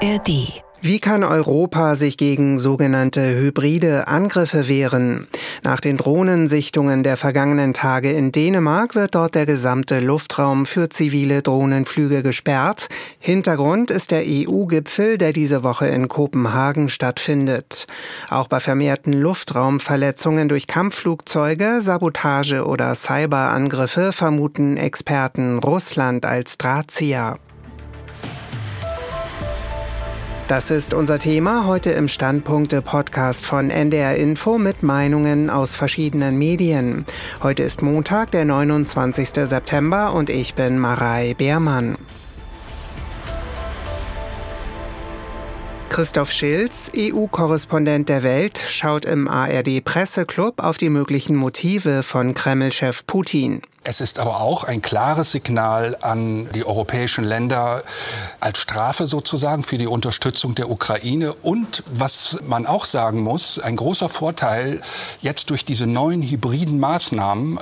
ARD. Wie kann Europa sich gegen sogenannte hybride Angriffe wehren? Nach den Drohnensichtungen der vergangenen Tage in Dänemark wird dort der gesamte Luftraum für zivile Drohnenflüge gesperrt. Hintergrund ist der EU-Gipfel, der diese Woche in Kopenhagen stattfindet. Auch bei vermehrten Luftraumverletzungen durch Kampfflugzeuge, Sabotage oder Cyberangriffe vermuten Experten Russland als Drahtzieher. Das ist unser Thema heute im Standpunkte-Podcast von NDR Info mit Meinungen aus verschiedenen Medien. Heute ist Montag, der 29. September und ich bin Marei Beermann. Christoph Schilz, EU-Korrespondent der Welt, schaut im ARD-Presseclub auf die möglichen Motive von Kreml-Chef Putin. Es ist aber auch ein klares Signal an die europäischen Länder als Strafe sozusagen für die Unterstützung der Ukraine. Und was man auch sagen muss, ein großer Vorteil jetzt durch diese neuen hybriden Maßnahmen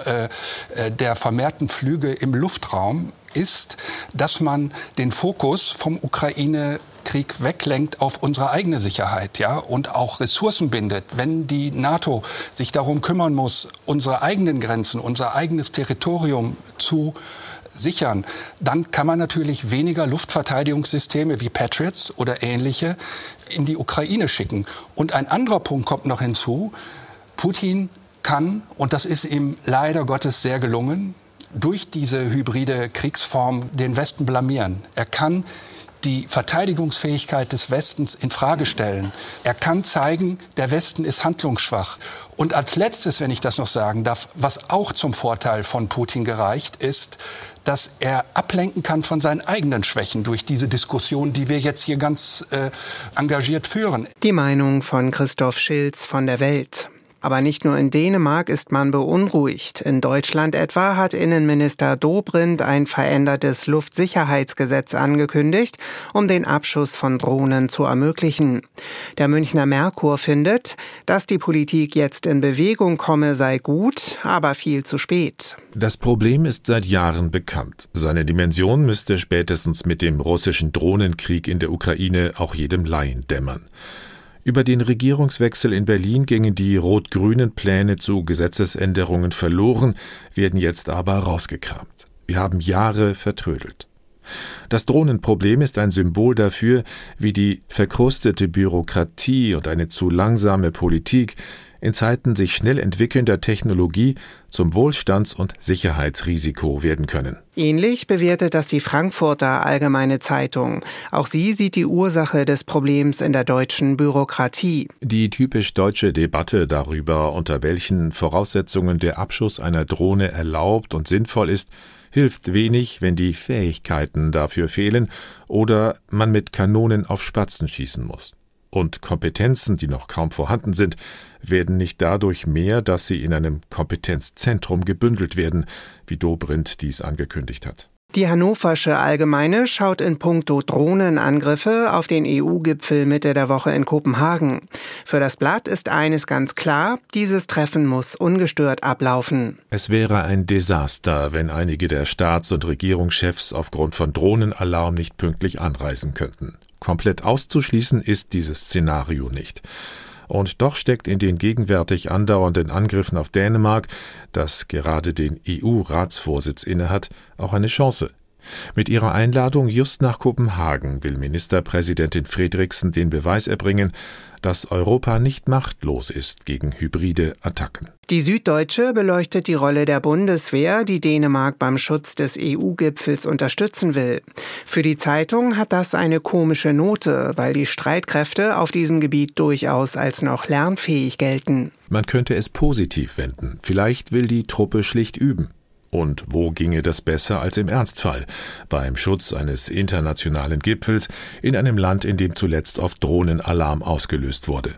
der vermehrten Flüge im Luftraum ist, dass man den Fokus vom Ukraine-Krieg weglenkt auf unsere eigene Sicherheit, ja, und auch Ressourcen bindet. Wenn die NATO sich darum kümmern muss, unsere eigenen Grenzen, unser eigenes Territorium zu sichern, dann kann man natürlich weniger Luftverteidigungssysteme wie Patriots oder ähnliche in die Ukraine schicken. Und ein anderer Punkt kommt noch hinzu. Putin kann, und das ist ihm leider Gottes sehr gelungen, durch diese hybride Kriegsform den Westen blamieren. Er kann die Verteidigungsfähigkeit des Westens in Frage stellen. Er kann zeigen, der Westen ist handlungsschwach. Und als Letztes, wenn ich das noch sagen darf, was auch zum Vorteil von Putin gereicht ist, dass er ablenken kann von seinen eigenen Schwächen durch diese Diskussion, die wir jetzt hier ganz engagiert führen. Die Meinung von Christoph Schilz von der Welt. Aber nicht nur in Dänemark ist man beunruhigt. In Deutschland etwa hat Innenminister Dobrindt ein verändertes Luftsicherheitsgesetz angekündigt, um den Abschuss von Drohnen zu ermöglichen. Der Münchner Merkur findet, dass die Politik jetzt in Bewegung komme, sei gut, aber viel zu spät. Das Problem ist seit Jahren bekannt. Seine Dimension müsste spätestens mit dem russischen Drohnenkrieg in der Ukraine auch jedem Laien dämmern. Über den Regierungswechsel in Berlin gingen die rot-grünen Pläne zu Gesetzesänderungen verloren, werden jetzt aber rausgekramt. Wir haben Jahre vertrödelt. Das Drohnenproblem ist ein Symbol dafür, wie die verkrustete Bürokratie und eine zu langsame Politik in Zeiten sich schnell entwickelnder Technologie zum Wohlstands- und Sicherheitsrisiko werden können. Ähnlich bewertet das die Frankfurter Allgemeine Zeitung. Auch sie sieht die Ursache des Problems in der deutschen Bürokratie. Die typisch deutsche Debatte darüber, unter welchen Voraussetzungen der Abschuss einer Drohne erlaubt und sinnvoll ist, hilft wenig, wenn die Fähigkeiten dafür fehlen oder man mit Kanonen auf Spatzen schießen muss. Und Kompetenzen, die noch kaum vorhanden sind, werden nicht dadurch mehr, dass sie in einem Kompetenzzentrum gebündelt werden, wie Dobrindt dies angekündigt hat. Die Hannoversche Allgemeine schaut in puncto Drohnenangriffe auf den EU-Gipfel Mitte der Woche in Kopenhagen. Für das Blatt ist eines ganz klar, dieses Treffen muss ungestört ablaufen. Es wäre ein Desaster, wenn einige der Staats- und Regierungschefs aufgrund von Drohnenalarm nicht pünktlich anreisen könnten. Komplett auszuschließen ist dieses Szenario nicht. Und doch steckt in den gegenwärtig andauernden Angriffen auf Dänemark, das gerade den EU-Ratsvorsitz innehat, auch eine Chance. Mit ihrer Einladung just nach Kopenhagen will Ministerpräsidentin Frederiksen den Beweis erbringen, dass Europa nicht machtlos ist gegen hybride Attacken. Die Süddeutsche beleuchtet die Rolle der Bundeswehr, die Dänemark beim Schutz des EU-Gipfels unterstützen will. Für die Zeitung hat das eine komische Note, weil die Streitkräfte auf diesem Gebiet durchaus als noch lernfähig gelten. Man könnte es positiv wenden. Vielleicht will die Truppe schlicht üben. Und wo ginge das besser als im Ernstfall? Beim Schutz eines internationalen Gipfels in einem Land, in dem zuletzt oft Drohnenalarm ausgelöst wurde.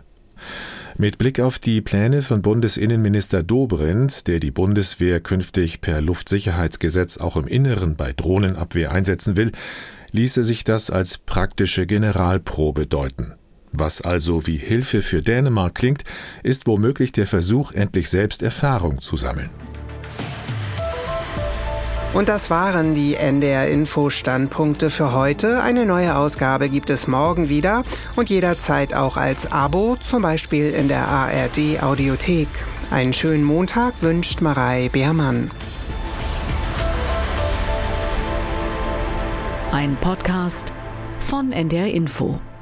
Mit Blick auf die Pläne von Bundesinnenminister Dobrindt, der die Bundeswehr künftig per Luftsicherheitsgesetz auch im Inneren bei Drohnenabwehr einsetzen will, ließe sich das als praktische Generalprobe deuten. Was also wie Hilfe für Dänemark klingt, ist womöglich der Versuch, endlich selbst Erfahrung zu sammeln. Und das waren die NDR-Info-Standpunkte für heute. Eine neue Ausgabe gibt es morgen wieder und jederzeit auch als Abo, zum Beispiel in der ARD-Audiothek. Einen schönen Montag wünscht Marei Beermann. Ein Podcast von NDR Info.